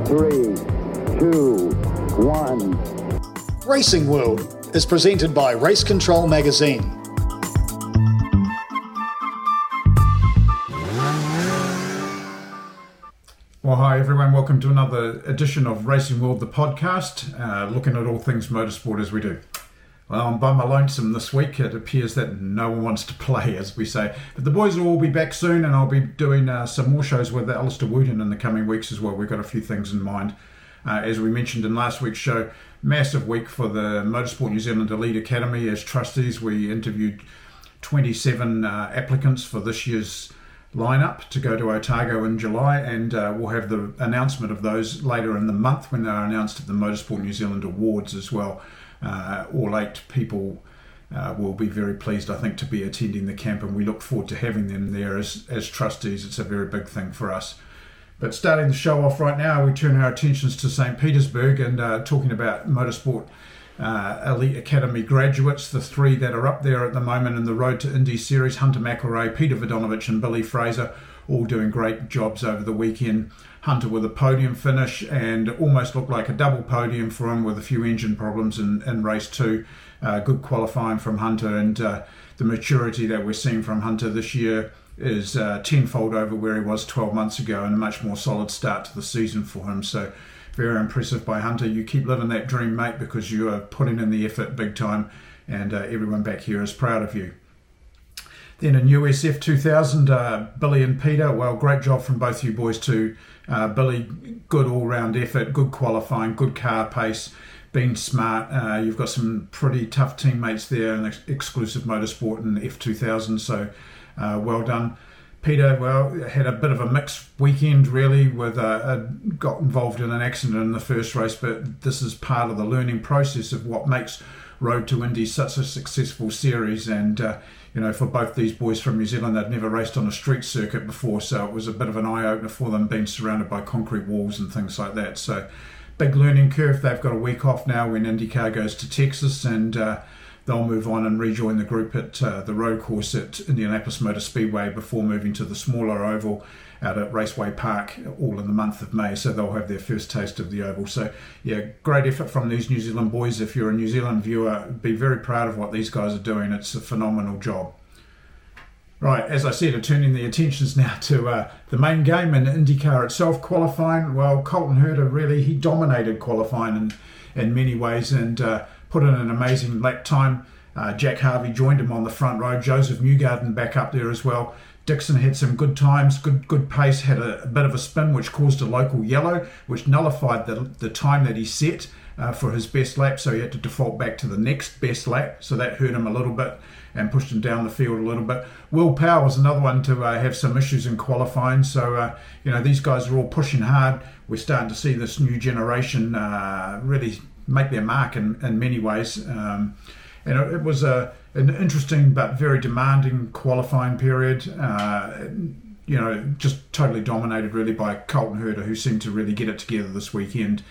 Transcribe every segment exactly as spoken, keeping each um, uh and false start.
Three, two, one. Racing World is presented by Race Control Magazine. Well, hi everyone, welcome to another edition of Racing World, the podcast, uh, looking at all things motorsport as we do. Well, I'm by my lonesome this week. It appears that no one wants to play, as we say. But the boys will all be back soon, and I'll be doing uh, some more shows with Alistair Wooten in the coming weeks as well. We've got a few things in mind. Uh, as we mentioned in last week's show, massive week for the Motorsport New Zealand Elite Academy. As trustees, we interviewed twenty-seven uh, applicants for this year's lineup to go to Otago in July, and uh, we'll have the announcement of those later in the month when they're announced at the Motorsport New Zealand Awards as well. Uh, all eight people uh, will be very pleased, I think, to be attending the camp, and we look forward to having them there as, as trustees. It's a very big thing for us. But starting the show off right now, we turn our attentions to Saint Petersburg and uh, talking about Motorsport uh, Elite Academy graduates, the three that are up there at the moment in the Road to Indy Series, Hunter McElrea, Peter Vodonovich and Billy Fraser, all doing great jobs over the weekend. Hunter with a podium finish, and almost looked like a double podium for him with a few engine problems in, in race two. Uh, good qualifying from Hunter, and uh, the maturity that we're seeing from Hunter this year is uh, tenfold over where he was twelve months ago, and a much more solid start to the season for him. So very impressive by Hunter. You keep living that dream, mate, because you are putting in the effort big time, and uh, everyone back here is proud of you. Then in U S F two thousand, uh, Billy and Peter, well, great job from both you boys too. Uh, Billy, good all-round effort, good qualifying, good car pace, being smart. Uh, you've got some pretty tough teammates there in Exclusive Motorsport and F two thousand, so uh, well done. Peter, well, had a bit of a mixed weekend really, with uh, uh, got involved in an accident in the first race, but this is part of the learning process of what makes Road to Indy such a successful series. And uh, you know, for both these boys from New Zealand, they'd never raced on a street circuit before, so it was a bit of an eye-opener for them, being surrounded by concrete walls and things like that. So big learning curve. They've got a week off now when IndyCar goes to Texas, and uh, they'll move on and rejoin the group at uh, the road course at Indianapolis Motor Speedway before moving to the smaller oval out at Raceway Park, all in the month of May. So they'll have their first taste of the oval. So yeah, great effort from these New Zealand boys. If you're a New Zealand viewer, be very proud of what these guys are doing. It's a phenomenal job. Right, as I said, turning the attentions now to uh, the main game and IndyCar itself, qualifying. Well, Colton Herta really, he dominated qualifying in, in many ways, and uh, put in an amazing lap time. Uh, Jack Harvey joined him on the front row. Joseph Newgarden back up there as well. Dixon had some good times, good good pace, had a, a bit of a spin which caused a local yellow, which nullified the, the time that he set uh, for his best lap, so he had to default back to the next best lap, so that hurt him a little bit and pushed him down the field a little bit. Will Power was another one to uh, have some issues in qualifying, so uh, you know, these guys are all pushing hard. We're starting to see this new generation uh, really make their mark in, in many ways. Um, and it, it was a an interesting but very demanding qualifying period. Uh, you know, just totally dominated really by Colton Herta, who seemed to really get it together this weekend.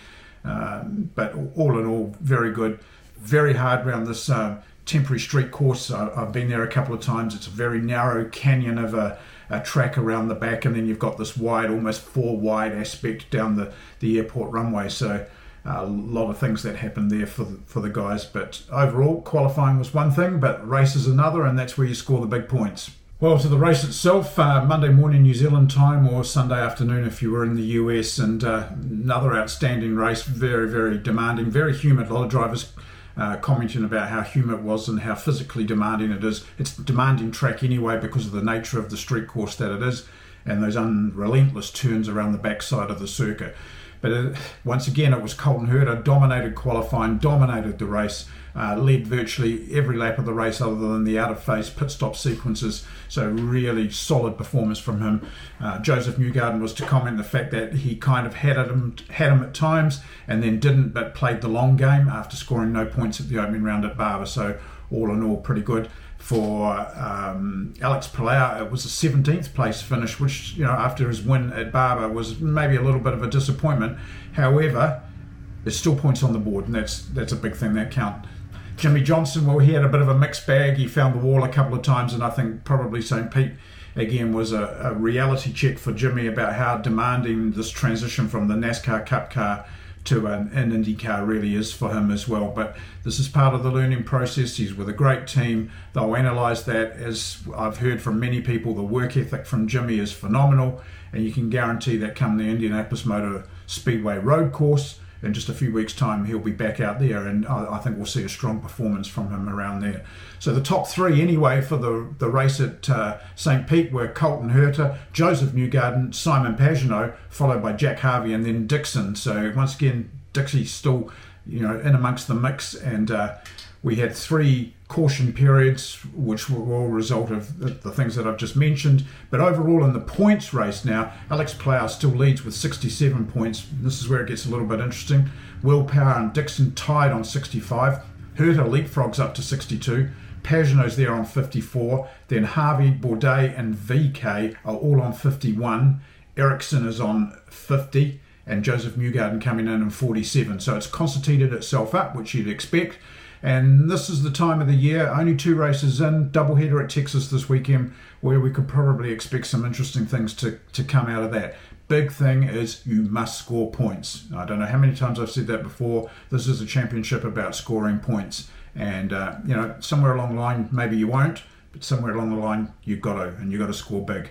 Um, but all in all, very good. Very hard around this uh, temporary street course. I, I've been there a couple of times. It's a very narrow canyon of a, a track around the back, and then you've got this wide, almost four wide aspect down the, the airport runway. So a lot of things that happened there for the, for the guys, but overall qualifying was one thing, but race is another, and that's where you score the big points. Well, to the race itself, uh, Monday morning New Zealand time, or Sunday afternoon if you were in the U S, and uh, another outstanding race, very very demanding, very humid. A lot of drivers uh, commenting about how humid it was and how physically demanding it is. It's a demanding track anyway because of the nature of the street course that it is, and those unrelentless turns around the backside of the circuit. But it, once again, it was Colton Herta, dominated qualifying, dominated the race, uh, led virtually every lap of the race other than the out-of-phase pit stop sequences. So really solid performance from him. Uh, Joseph Newgarden was to comment the fact that he kind of had him, had him at times and then didn't, but played the long game after scoring no points at the opening round at Barber. So all in all, pretty good. For um, Alex Palau, it was a seventeenth place finish, which, you know, after his win at Barber was maybe a little bit of a disappointment. However, there's still points on the board, and that's that's a big thing that count. Jimmy Johnson, well, he had a bit of a mixed bag. He found the wall a couple of times, and I think probably Saint Pete again was a, a reality check for Jimmy about how demanding this transition from the NASCAR Cup car to an, an Indy car really is for him as well. But this is part of the learning process. He's with a great team. They'll analyse that. As I've heard from many people, the work ethic from Jimmy is phenomenal, and you can guarantee that come the Indianapolis Motor Speedway road course, in just a few weeks' time, he'll be back out there, and I, I think we'll see a strong performance from him around there. So the top three, anyway, for the, the race at uh, Saint Pete were Colton Herta, Joseph Newgarden, Simon Pagenaud, followed by Jack Harvey, and then Dixon. So once again, Dixie's still, you know, in amongst the mix, and uh, we had three caution periods, which were all a result of the, the things that I've just mentioned. But overall, in the points race now, Alex Plough still leads with sixty-seven points. This is where it gets a little bit interesting. Will Power and Dixon tied on sixty-five. Herta leapfrogs up to sixty-two. Pagenaud's there on fifty-four. Then Harvey, Bourdais and V K are all on fifty-one. Ericsson is on fifty. And Joseph Newgarden coming in on forty-seven. So it's constituted itself up, which you'd expect. And this is the time of the year, only two races in, doubleheader at Texas this weekend, where we could probably expect some interesting things to, to come out of that. Big thing is you must score points. I don't know how many times I've said that before. This is a championship about scoring points. And, uh, you know, somewhere along the line, maybe you won't, but somewhere along the line, you've got to, and you've got to score big.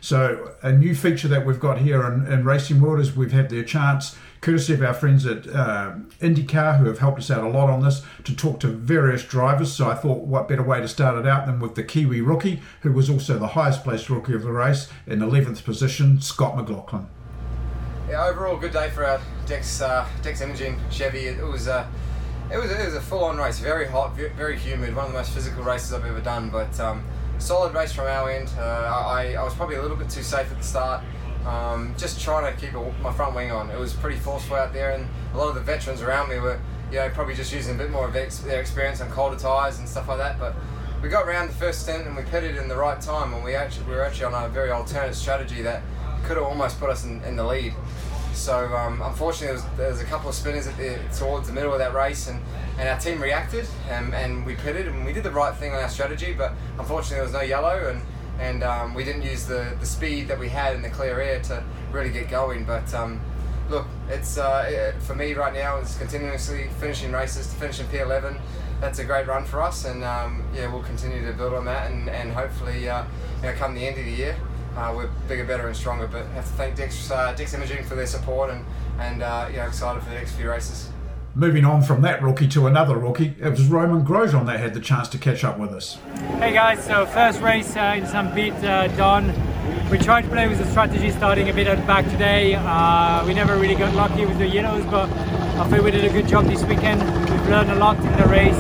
So a new feature that we've got here in, in Racing World is we've had the chance, courtesy of our friends at uh, IndyCar, who have helped us out a lot on this, to talk to various drivers. So I thought, what better way to start it out than with the Kiwi rookie, who was also the highest placed rookie of the race, in eleventh position, Scott McLaughlin. Yeah, overall good day for our Dex uh, Dex Imaging Chevy. It was uh, it was it was a full-on race, very hot, very humid, one of the most physical races I've ever done. But um, solid race from our end. Uh, I, I was probably a little bit too safe at the start. Um, just trying to keep a, my front wing on. It was pretty forceful out there, and a lot of the veterans around me were, you know, probably just using a bit more of ex their experience on colder tyres and stuff like that. But we got around the first stint and we pitted in the right time, and we actually we were actually on a very alternate strategy that could have almost put us in, in the lead. So um, unfortunately, there was, there was a couple of spinners at the, towards the middle of that race, and, and our team reacted, and, and we pitted, and we did the right thing on our strategy. But unfortunately, there was no yellow, and and um, we didn't use the, the speed that we had in the clear air to really get going. But um, look, it's uh, it, for me right now, it's continuously finishing races to finish in P eleven. That's a great run for us, and um, yeah, we'll continue to build on that, and, and hopefully, uh, you know, come the end of the year, uh, we're bigger, better, and stronger. But I have to thank Dex, uh, Dex Imaging for their support, and and uh, you know, excited for the next few races. Moving on from that rookie to another rookie, it was Romain Grosjean that had the chance to catch up with us. Hey guys, so first race uh, in Saint Pete uh, done. We tried to play with the strategy starting a bit at the back today. Uh, we never really got lucky with the yellows, but I think we did a good job this weekend. We've learned a lot in the race.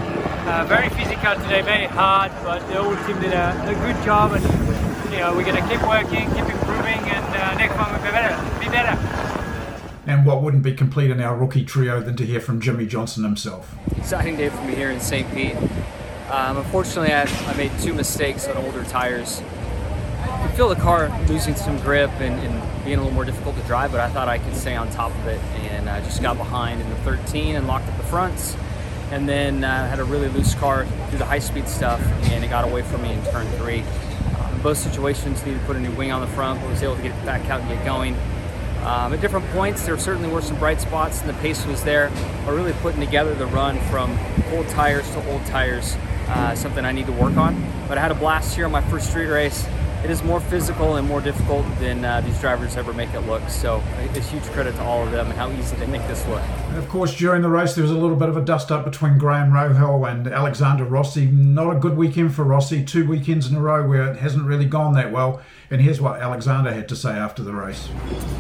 Uh, very physical today, very hard, but the whole team did a, a good job, and you know, we're going to keep working, keep improving, and uh, next one will be better, be better. And what wouldn't be complete in our rookie trio than to hear from Jimmy Johnson himself. Exciting day for me here in Saint Pete. Um, unfortunately, I, I made two mistakes on older tires. I could feel the car losing some grip and, and being a little more difficult to drive, but I thought I could stay on top of it, and I just got behind in the thirteen and locked up the fronts, and then uh, had a really loose car through the high-speed stuff, and it got away from me in turn three. Um, in both situations, needed to put a new wing on the front, but was able to get it back out and get going. Um, at different points, there certainly were some bright spots, and the pace was there, but really putting together the run from old tires to old tires, uh, something I need to work on. But I had a blast here on my first street race. It is more physical and more difficult than uh, these drivers ever make it look, so a huge credit to all of them and how easy they make this look. And of course, during the race, there was a little bit of a dust-up between Graham Rahal and Alexander Rossi. Not a good weekend for Rossi, two weekends in a row where it hasn't really gone that well. And here's what Alexander had to say after the race.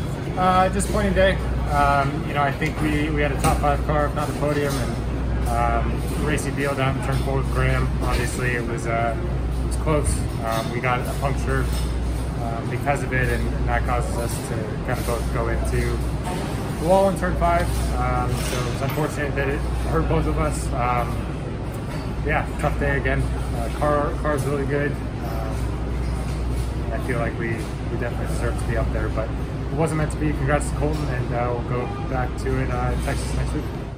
Uh, disappointing day. Um, you know, I think we, we had a top five car, if not the podium, and um, racing deal down in turn four with Graham. Obviously, it was uh, it was close. Um, we got a puncture um, because of it, and, and that causes us to kind of both go into the wall in turn five. Um, so it's unfortunate that it hurt both of us. Um, yeah, tough day again. Uh, car car's really good. Um, I feel like we, we definitely deserve to be up there, but it wasn't meant to be. Congrats to Colton, and uh, we'll go back to it uh, in Texas next week.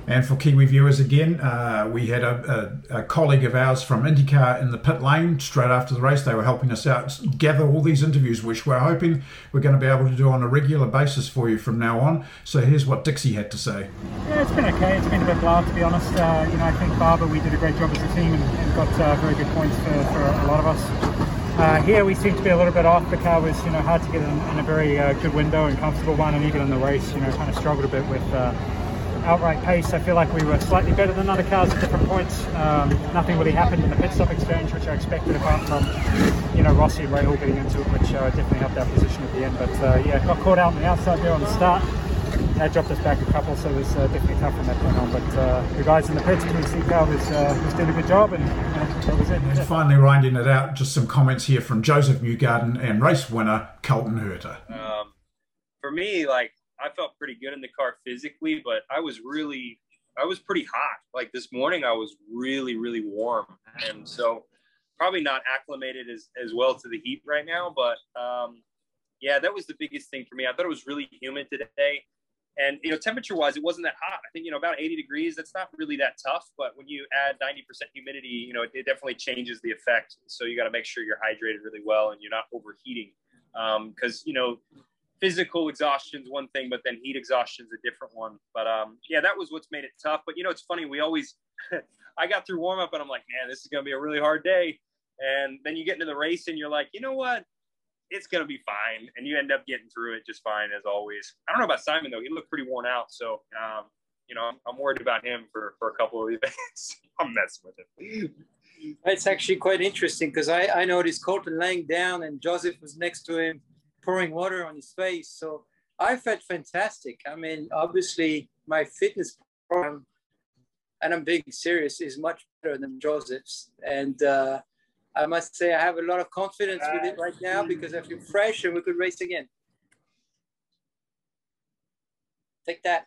And for Kiwi viewers again, uh, we had a, a, a colleague of ours from IndyCar in the pit lane straight after the race. They were helping us out, gather all these interviews, which we're hoping we're going to be able to do on a regular basis for you from now on. So here's what Dixie had to say. Yeah, it's been okay. It's been a bit blah, to be honest. Uh, you know, I think Barber, we did a great job as a team and, and got uh, very good points for, for a lot of us. Uh, here we seem to be a little bit off. The car was, you know, hard to get in, in a very uh, good window and comfortable one, and even in the race, you know, kind of struggled a bit with uh, outright pace. I feel like we were slightly better than other cars at different points. Um, nothing really happened in the pit stop exchange, which I expected, apart from, you know, Rossi and Rahal getting into it, which uh, definitely helped our position at the end. But uh, yeah, got caught out on the outside there on the start. That dropped us back a couple, so it was uh, definitely tough from that point on. But uh, the guys in the pits, P C car was, uh, was doing a good job, and you know, that was it. And finally, rounding it out, just some comments here from Joseph Newgarden and race winner Colton Herta. Um, for me, like, I felt pretty good in the car physically, but I was really, I was pretty hot. Like this morning, I was really, really warm, and so probably not acclimated as as well to the heat right now. But um, yeah, that was the biggest thing for me. I thought it was really humid today. And, you know, temperature-wise, it wasn't that hot. I think, you know, about eighty degrees, that's not really that tough. But when you add ninety percent humidity, you know, it, it definitely changes the effect. So you got to make sure you're hydrated really well and you're not overheating. Because, um, you know, physical exhaustion is one thing, but then heat exhaustion is a different one. But, um, yeah, that was what's made it tough. But, you know, it's funny. We always – I got through warm-up, and I'm like, man, this is going to be a really hard day. And then you get into the race, and you're like, you know what? It's going to be fine. And you end up getting through it just fine, as always. I don't know about Simon, though. He looked pretty worn out. So, um, you know, I'm, I'm worried about him for, for a couple of events. I'm messing with him. It's actually quite interesting because I, I noticed Colton laying down and Joseph was next to him pouring water on his face. So I felt fantastic. I mean, obviously, my fitness program, and I'm being serious, is much better than Joseph's. And, uh, I must say I have a lot of confidence with it right now because I feel fresh and we could race again. Take that.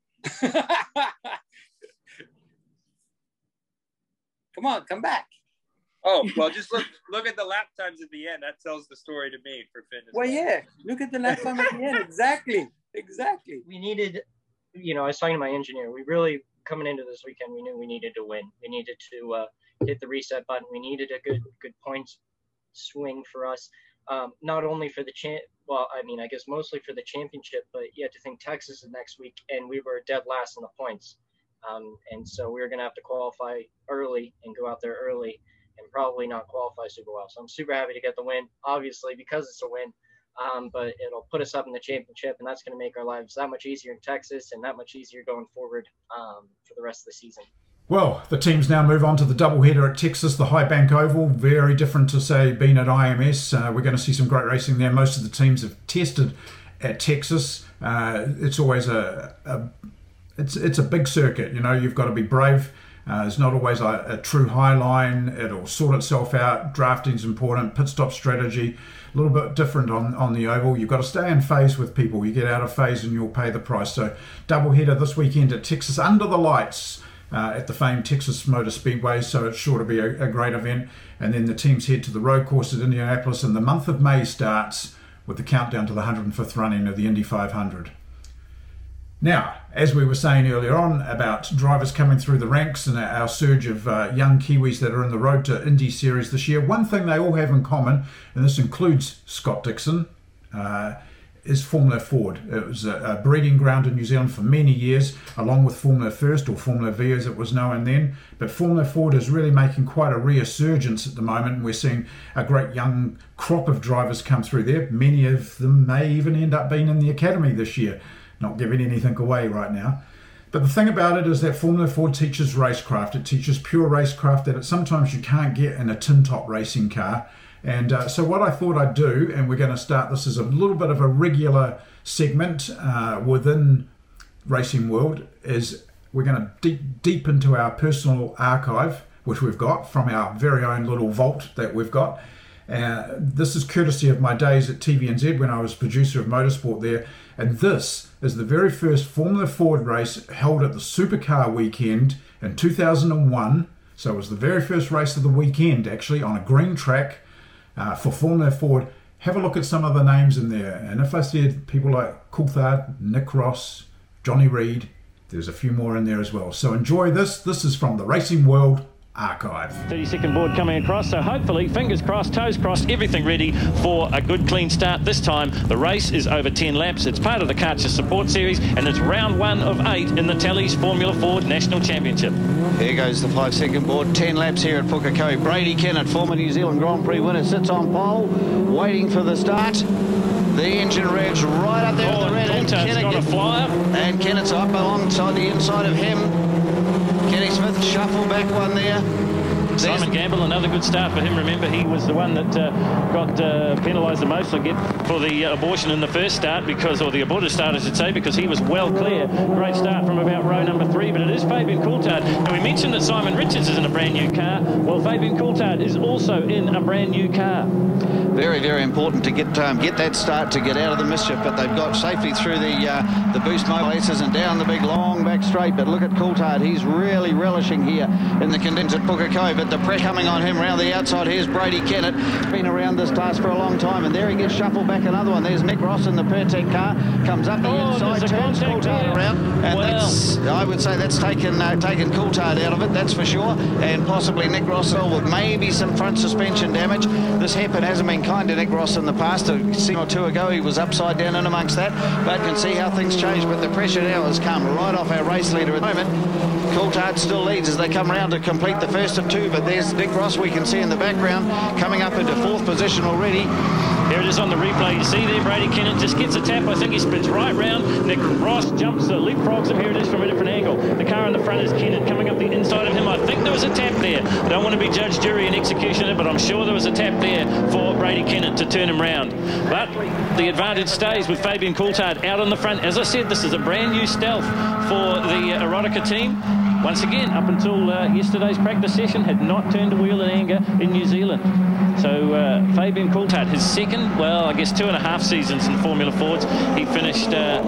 Come on, come back. Oh, well, just look look at the lap times at the end. That tells the story to me for fitness. Well, yeah, look at the lap time at the end. Exactly, exactly. We needed, you know, I was talking to my engineer. We really, coming into this weekend, we knew we needed to win. We needed to uh, hit the reset button. We needed a good good points swing for us, um, not only for the champ. Well, I mean, I guess mostly for the championship, but you have to think Texas is next week, and we were dead last in the points, um, and so we were going to have to qualify early and go out there early, and probably not qualify super well. So I'm super happy to get the win, obviously because it's a win, um, but it'll put us up in the championship, and that's going to make our lives that much easier in Texas and that much easier going forward um, for the rest of the season. Well, the teams now move on to the doubleheader at Texas, the High Bank Oval. Very different to, say, being at I M S. Uh, we're going to see some great racing there. Most of the teams have tested at Texas. Uh, it's always a, a it's it's a big circuit. You know, you've got to be brave. Uh, it's not always a, a true high line. It'll sort itself out. Drafting's important. Pit stop strategy, a little bit different on, on the oval. You've got to stay in phase with people. You get out of phase and you'll pay the price. So doubleheader this weekend at Texas under the lights. Uh, at the famed Texas Motor Speedway, so it's sure to be a, a great event. And then the teams head to the road course at Indianapolis, and the month of May starts with the countdown to the one hundred fifth running of the Indy five hundred. Now, as we were saying earlier on about drivers coming through the ranks and our surge of uh, young Kiwis that are in the Road to Indy series this year, one thing they all have in common, and this includes Scott Dixon, uh, is Formula Ford. It was a, a breeding ground in New Zealand for many years, along with Formula First, or Formula V as it was known then. But Formula Ford is really making quite a resurgence at the moment, and we're seeing a great young crop of drivers come through there. Many of them may even end up being in the academy this year. Not giving anything away right now. But the thing about it is that Formula Ford teaches racecraft. It teaches pure racecraft that it, sometimes you can't get in a tin-top racing car. And uh, so what I thought I'd do, and we're going to start this as a little bit of a regular segment uh, within Racing World, is we're going to deep, deep into our personal archive, which we've got from our very own little vault that we've got. Uh, this is courtesy of my days at T V N Z when I was producer of motorsport there. And this is the very first Formula Ford race held at the Supercar weekend in two thousand one. So it was the very first race of the weekend, actually, on a green track. Uh, for Formula Ford. Have a look at some of the names in there. And if I said people like Coulthard, Nick Ross, Johnny Reed, There's a few more in there as well. So enjoy this. This is from the Racing World Archive. thirty second board coming across, so hopefully, fingers crossed, toes crossed, everything ready for a good clean start this time. The race is over ten laps. It's part of the Karcher Support Series, and it's round one of eight in the Tellys Formula Ford National Championship. Here goes the five second board, ten laps here at Pukekohe. Brady Kennett, former New Zealand Grand Prix winner, sits on pole, waiting for the start. The engine revs right up there oh, with the red, and Kennett's got a flyer. And Kennett's up alongside the inside of him. Kenny Smith shuffle back one there. Simon Gamble, another good start for him. Remember, he was the one that uh, got uh, penalised the most I get for the uh, abortion in the first start, because, or the aborted start, I should say, because he was well clear. Great start from about row number three, but it is Fabian Coulthard. And we mentioned that Simon Richards is in a brand new car. Well, Fabian Coulthard is also in a brand new car. Very, very important to get um, get that start, to get out of the mischief, but they've got safely through the uh, the boost mobilisers and down the big long back straight. But look at Coulthard, he's really relishing here in the condensed at Pukekohe, but the pressure coming on him round the outside. Here's Brady Kennett, been around this class for a long time, and there he gets shuffled back another one. There's Nick Ross in the Pertec car, comes up the oh, inside, turns Coulthard around, and well. that's, I would say that's taken uh, taken Coulthard out of it, that's for sure, and possibly Nick Ross with maybe some front suspension damage. This hairpin hasn't been kind to Nick Ross in the past. A season or two ago he was upside down in amongst that, but can see how things change. But the pressure now has come right off our race leader at the moment. Coulthard still leads as they come round to complete the first of two, but there's Nick Ross, we can see in the background, coming up into fourth position already. Here it is on the replay. You see there, Brady Kennett just gets a tap. I think he spins right round. Nick Ross jumps, uh, leapfrogs him. Here it is from a different angle. The car in the front is Kennett coming up the inside of him. I think there was a tap there. I don't want to be judge, jury and executioner, but I'm sure there was a tap there for Brady Kennett to turn him round. But the advantage stays with Fabian Coulthard out on the front. As I said, this is a brand new stealth for the uh, Erotica team. Once again, up until uh, yesterday's practice session, had not turned a wheel in anger in New Zealand. So uh, Fabian Coulthard, his second, well, I guess two and a half seasons in Formula Fords. He finished... Uh,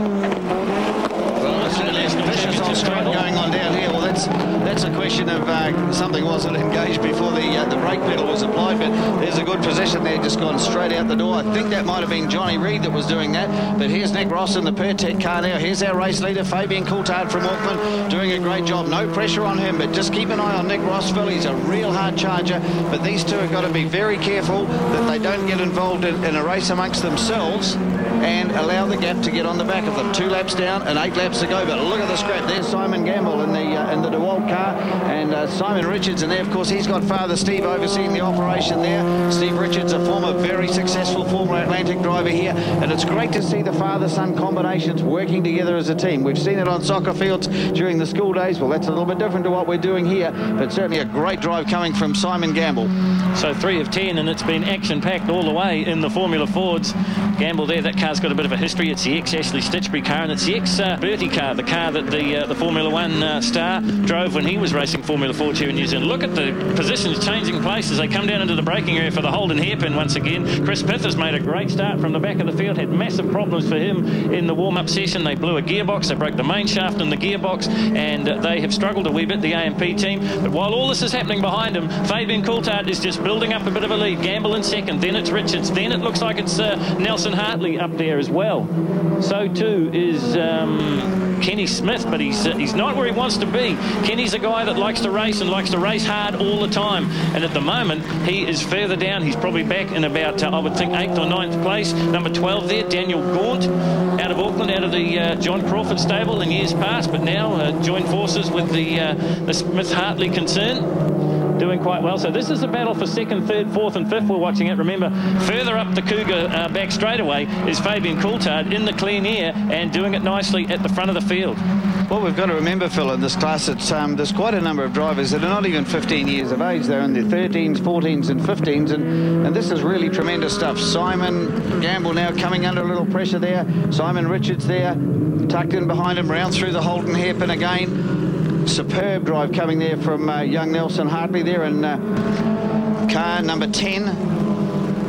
well, certainly a vicious on straight going on down here. Well, that's that's a question of uh, something wasn't engaged before the uh, the brake pedal was applied, but there's a good position there, just gone straight out the door. I think that might have been Johnny Reid that was doing that, but here's Nick Ross in the Pertec car now. Here's our race leader, Fabian Coulthard from Auckland, doing a great job. No pressure on him, but just keep an eye on Nick Ross, Phil. He's a real hard charger, but these two have got to be very careful that they don't get involved in, in a race amongst themselves and allow the gap to get on the back of them. Two laps down and eight laps to go, but look at the scrap. There's Simon Gamble in the uh, in the DeWalt car, and uh, Simon Richards in there. Of course, he's got Father Steve overseeing the operation there. Steve Richards, a former very successful former Atlantic driver here, and it's great to see the father-son combinations working together as a team. We've seen it on soccer fields during the school days. Well, that's a little bit different to what we're doing here, but certainly a great drive coming from Simon Gamble. So three of ten, and it's been action-packed all the way in the Formula Fords. Gamble there, that car's got a bit of a history. It's the ex-Ashley Stitchbury car, and it's the ex-Bertie car, the car that the uh, the Formula One uh, star drove when he was racing Formula Ford here in New Zealand. Look at the positions changing place as they come down into the braking area for the Holden hairpin once again. Chris Pith has made a great start from the back of the field, had massive problems for him in the warm-up session. They blew a gearbox, they broke the main shaft in the gearbox, and uh, they have struggled a wee bit, the A M P team. But while all this is happening behind him, Fabian Coulthard is just building up a bit of a lead. Gamble in second, then it's Richards, then it looks like it's uh, Nelson Hartley up there as well. So too is um, Kenny Smith, but he's uh, he's not where he wants to be. Kenny's a guy that likes to race and likes to race hard all the time, and at the moment he is further down. He's probably back in about uh, I would think eighth or ninth place. Number twelve there, Daniel Gaunt, out of Auckland, out of the uh, John Crawford stable in years past, but now uh, joined forces with the uh, the Smith Hartley concern. Doing quite well. So this is a battle for second, third, fourth and fifth we're watching it. Remember, further up the Cougar uh, back straightaway is Fabian Coulthard in the clean air and doing it nicely at the front of the field. What we've got to remember, Phil, in this class, it's, um, there's quite a number of drivers that are not even fifteen years of age. They're in their thirteens, fourteens and fifteens, and, and this is really tremendous stuff. Simon Gamble now coming under a little pressure there. Simon Richards there, tucked in behind him, round through the Holden hairpin again. Superb drive coming there from uh, young Nelson Hartley there in uh, car number ten.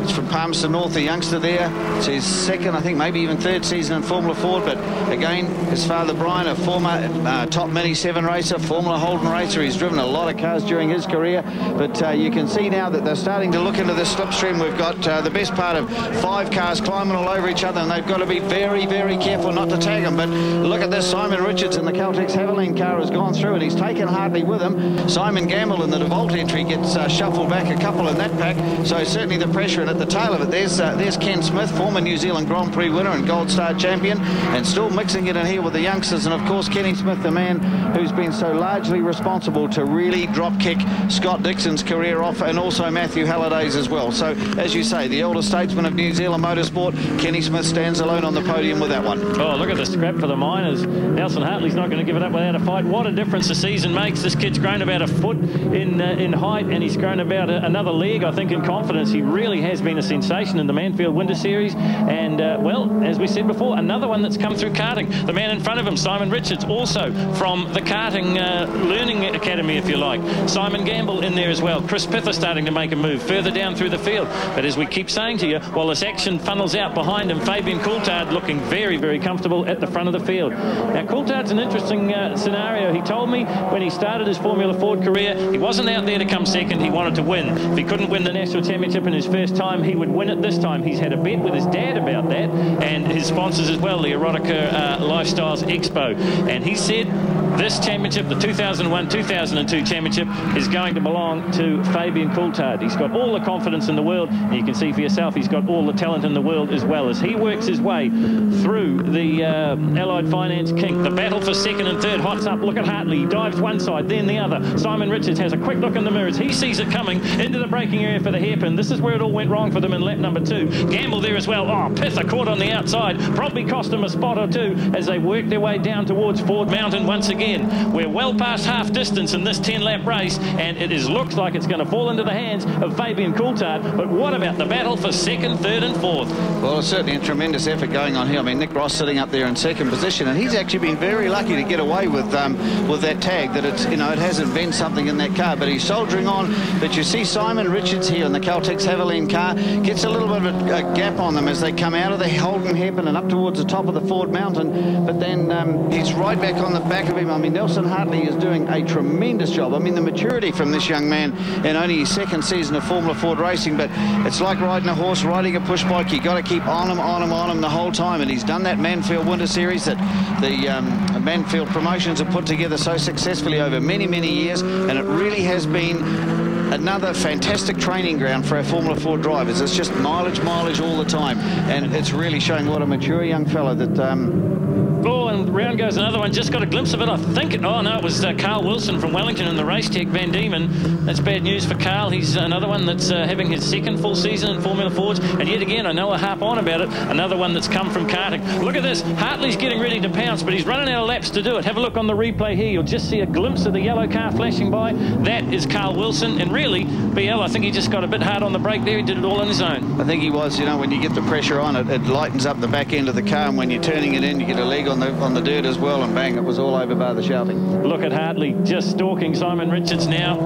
Richards from Palmerston North, a youngster there. It's his second, I think, maybe even third season in Formula Ford. But again, his father Brian, a former uh, top Mini seven racer, Formula Holden racer. He's driven a lot of cars during his career. But uh, you can see now that they're starting to look into this slipstream. We've got uh, the best part of five cars climbing all over each other, and they've got to be very, very careful not to tag them. But look at this, Simon Richards in the Caltex Haviland car has gone through, and he's taken Hartley with him. Simon Gamble in the DeVault entry gets uh, shuffled back a couple in that pack, so certainly the pressure. And at the tail of it, there's uh, there's Ken Smith, former New Zealand Grand Prix winner and Gold Star champion, and still mixing it in here with the youngsters. And of course, Kenny Smith, the man who's been so largely responsible to really drop kick Scott Dixon's career off, and also Matthew Halliday's as well. So as you say, the elder statesman of New Zealand motorsport, Kenny Smith, stands alone on the podium with that one. Oh, look at the scrap for the miners. Nelson Hartley's not going to give it up without a fight. What a difference the season makes. This kid's grown about a foot in uh, in height, and he's grown about a, another leg, I think, in confidence. He really has been a sensation in the Manfield Winter Series. And, uh, well, as we said before, another one that's come through karting. The man in front of him, Simon Richards, also from the karting uh, learning academy, if you like. Simon Gamble in there as well. Chris Pither starting to make a move further down through the field. But as we keep saying to you, while this action funnels out behind him, Fabian Coulthard looking very, very comfortable at the front of the field. Now, Coulthard's an interesting uh, scenario. He told me when he started his Formula Ford career, he wasn't out there to come second. He wanted to win. If he couldn't win the National Championship in his first time, he would win it this time. He's had a bet with his dad about that, and his sponsors as well, the Erotica uh, Lifestyles Expo. And he said this championship, the two thousand one two thousand two championship, is going to belong to Fabian Coulthard. He's got all the confidence in the world, and you can see for yourself he's got all the talent in the world as well, as he works his way through the uh, Allied Finance kink. The battle for second and third hots up. Look at Hartley. He dives one side, then the other. Simon Richards has a quick look in the mirrors. He sees it coming into the braking area for the hairpin. This is where it all went wrong for them in lap number two. Gamble there as well. Oh, Pither caught on the outside. Probably cost him a spot or two as they work their way down towards Ford Mountain once again. We're well past half distance in this ten lap race, and it is, looks like it's going to fall into the hands of Fabian Coulthard. But what about the battle for second, third and fourth? Well, it's certainly a tremendous effort going on here. I mean, Nick Ross sitting up there in second position, and he's actually been very lucky to get away with um, with that tag, that it's, you know, it hasn't bent something in that car, but he's soldiering on. But you see Simon Richards here in the Caltex Haviland car gets a little bit of a, a gap on them as they come out of the Holden hairpin and up towards the top of the Ford Mountain, but then um, he's right back on the back of him. I mean, Nelson Hartley is doing a tremendous job. I mean, the maturity from this young man in only his second season of Formula Ford racing, but it's like riding a horse, riding a push bike. You got to keep on him, on him, on him the whole time, and he's done that Manfield Winter Series that the um, Manfield Promotions have put together so successfully over many, many years, and it really has been another fantastic training ground for our Formula Ford drivers. It's just mileage, mileage all the time, and it's really showing what a mature young fella that... Um, Oh, and round goes another one. Just got a glimpse of it, I think. It, oh, no, it was uh, Carl Wilson from Wellington in the Race Tech Van Diemen. That's bad news for Carl. He's another one that's uh, having his second full season in Formula Fords. And yet again, I know I harp on about it, another one that's come from karting. Look at this. Hartley's getting ready to pounce, but he's running out of laps to do it. Have a look on the replay here. You'll just see a glimpse of the yellow car flashing by. That is Carl Wilson. And really, B L, I think he just got a bit hard on the brake there. He did it all on his own. I think he was. You know, when you get the pressure on it, it lightens up the back end of the car, and when you're turning it in, you get a leg on the on the dirt as well, and bang, it was all over by the shouting. Look at Hartley just stalking Simon Richards now.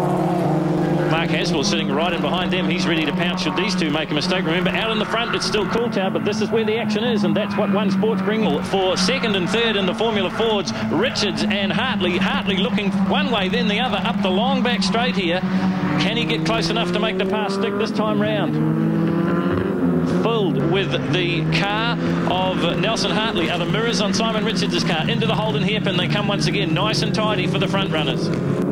Mark Haswell sitting right in behind them. He's ready to pounce should these two make a mistake. Remember, out in the front, it's still Coulthard, but this is where the action is, and that's what One Sports bring for second and third in the Formula Fords. Richards and Hartley. Hartley looking one way, then the other, up the long back straight here. Can he get close enough to make the pass stick this time round? Filled with the car of Nelson Hartley are the mirrors on Simon Richards' car. Into the Holden hairpin they come once again, nice and tidy for the front runners.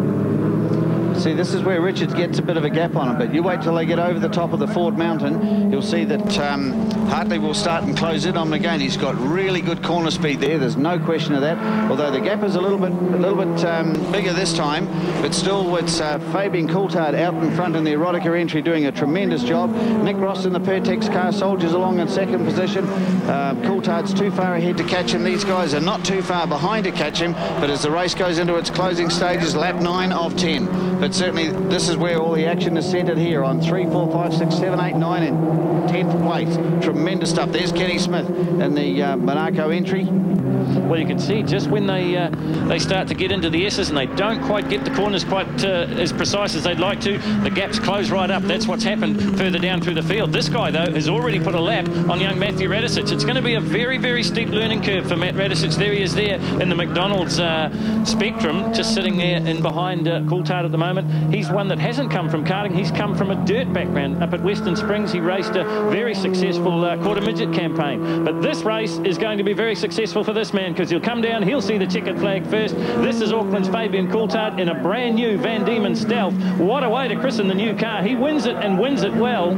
See, this is where Richards gets a bit of a gap on him, but you wait till they get over the top of the Ford Mountain, you'll see that um, Hartley will start and close in on him again. He's got really good corner speed there, there's no question of that, although the gap is a little bit a little bit um, bigger this time, but still it's uh, Fabian Coulthard out in front in the Erotica entry doing a tremendous job. Nick Ross in the Pertex car soldiers along in second position. Uh, Coulthard's too far ahead to catch him. These guys are not too far behind to catch him, but as the race goes into its closing stages, lap nine of ten. But certainly this is where all the action is centred here on three, four, five, six, seven, eight, nine and tenth place. Tremendous stuff. There's Kenny Smith in the uh, Monaco entry. Well, you can see just when they uh, they start to get into the S's and they don't quite get the corners quite uh, as precise as they'd like to, the gaps close right up. That's what's happened further down through the field. This guy, though, has already put a lap on young Matthew Radicic. It's going to be a very, very steep learning curve for Matt Radicic. There he is there in the McDonald's uh, spectrum, just sitting there in behind uh, Coulthard at the moment. He's one that hasn't come from karting. He's come from a dirt background. Up at Western Springs, he raced a very successful uh, quarter midget campaign. But this race is going to be very successful for this man, because he'll come down, he'll see the checkered flag first. This is Auckland's Fabian Coulthard in a brand new Van Diemen Stealth. What a way to christen the new car. He wins it and wins it well.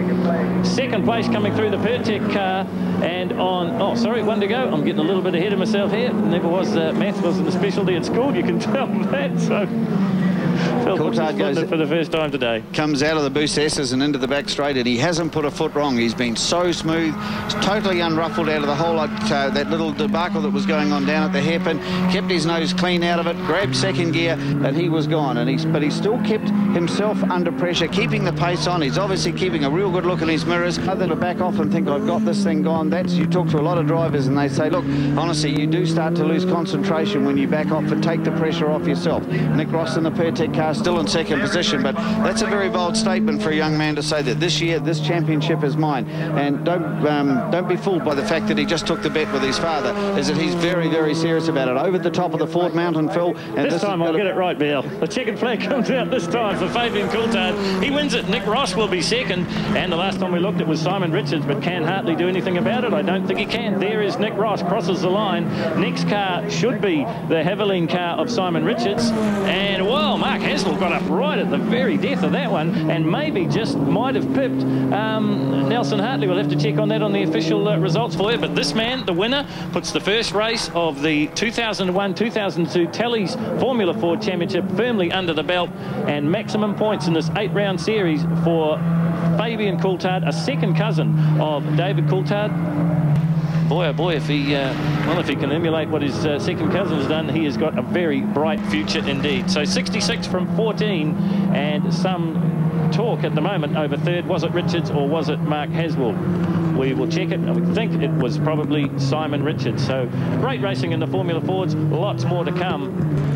Second place coming through the Pertec car, and on, oh sorry, one to go. I'm getting a little bit ahead of myself here. Never was, uh, maths wasn't a specialty at school, you can tell that. So Coulthard goes for the first time today. Comes out of the boost S's and into the back straight, and he hasn't put a foot wrong. He's been so smooth, totally unruffled out of the whole lot, uh, that little debacle that was going on down at the hairpin. Kept his nose clean out of it, grabbed second gear, and he was gone. And he's, but he still kept himself under pressure, keeping the pace on. He's obviously keeping a real good look in his mirrors. Other than to back off and think, I've got this thing gone. That's, you talk to a lot of drivers and they say, look, honestly, you do start to lose concentration when you back off and take the pressure off yourself. Nick Ross in the Pertec car still in second position, but that's a very bold statement for a young man to say that this year this championship is mine. And don't um, don't be fooled by the fact that he just took the bet with his father, is that he's very, very serious about it. Over the top of the Ford Mountain, Phil. And this, this time I'll get it right, Bill. The checkered flag comes out this time for Fabian Coulthard. He wins it. Nick Ross will be second, and the last time we looked it was Simon Richards, but can Hartley do anything about it? I don't think he can. There is Nick Ross, crosses the line. Next car should be the Haviline car of Simon Richards, and well, Mark Haswell got up right at the very death of that one, and maybe just might have pipped um, Nelson Hartley. We'll have to check on that on the official uh, results for you. But this man, the winner, puts the first race of the two thousand one two thousand two Tellys Formula Ford Championship firmly under the belt, and maximum points in this eight-round series for Fabian Coulthard, a second cousin of David Coulthard. Boy, oh boy, if he, uh, well, if he can emulate what his uh, second cousin has done, he has got a very bright future indeed. So sixty-six from fourteen, and some talk at the moment over third. Was it Richards or was it Mark Haswell? We will check it. I think it was probably Simon Richards. So great racing in the Formula Fords. Lots more to come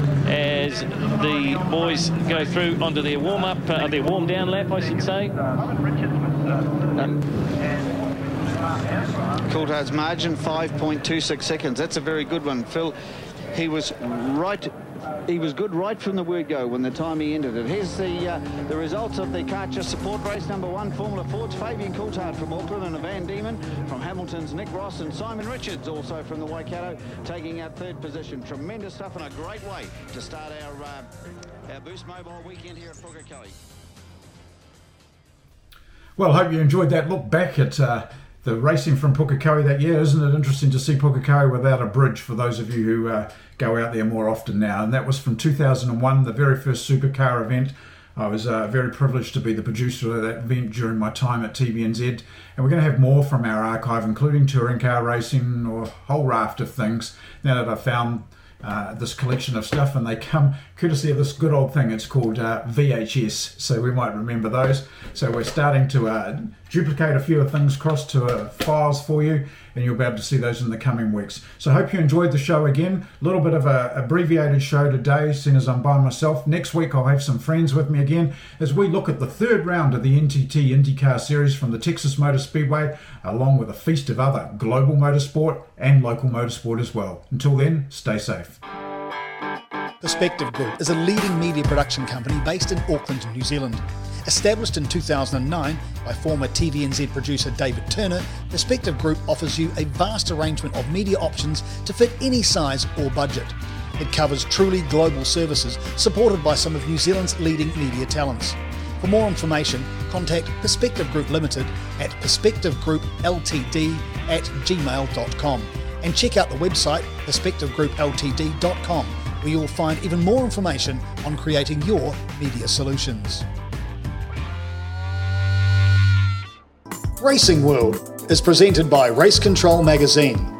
as the boys go through onto their warm-up, uh, their warm-down lap, I should say. Um, Coulthard's margin five point two six seconds. That's a very good one, Phil. He was right. He was good right from the word go when the time he ended it. Here's the uh, the results of the Karcher Support Race number one Formula Fords. Fabian Coulthard from Auckland and a Van Diemen from Hamilton's Nick Ross, and Simon Richards also from the Waikato taking out third position. Tremendous stuff and a great way to start our uh, our Boost Mobile weekend here at Pukekohe. Well, I hope you enjoyed that look back at uh, the racing from Pukekohe that year. Isn't it interesting to see Pukekohe without a bridge for those of you who uh, go out there more often now? And that was from two thousand one, the very first supercar event. I was uh, very privileged to be the producer of that event during my time at T V N Z. And we're going to have more from our archive, including touring car racing or a whole raft of things, now that I've found uh, this collection of stuff, and they come courtesy of this good old thing. It's called uh, V H S, so we might remember those. So we're starting to uh, duplicate a few of things across to uh, files for you, and you'll be able to see those in the coming weeks. So I hope you enjoyed the show again. A little bit of an abbreviated show today, seeing as I'm by myself. Next week I'll have some friends with me again as we look at the third round of the N T T IndyCar Series from the Texas Motor Speedway, along with a feast of other global motorsport and local motorsport as well. Until then, stay safe. Perspective Group is a leading media production company based in Auckland, New Zealand. Established in two thousand nine by former T V N Z producer David Turner, Perspective Group offers you a vast arrangement of media options to fit any size or budget. It covers truly global services supported by some of New Zealand's leading media talents. For more information, contact Perspective Group Limited at perspective group l t d at gmail dot com and check out the website perspective group l t d dot com, where you'll find even more information on creating your media solutions. Racing World is presented by Race Control Magazine.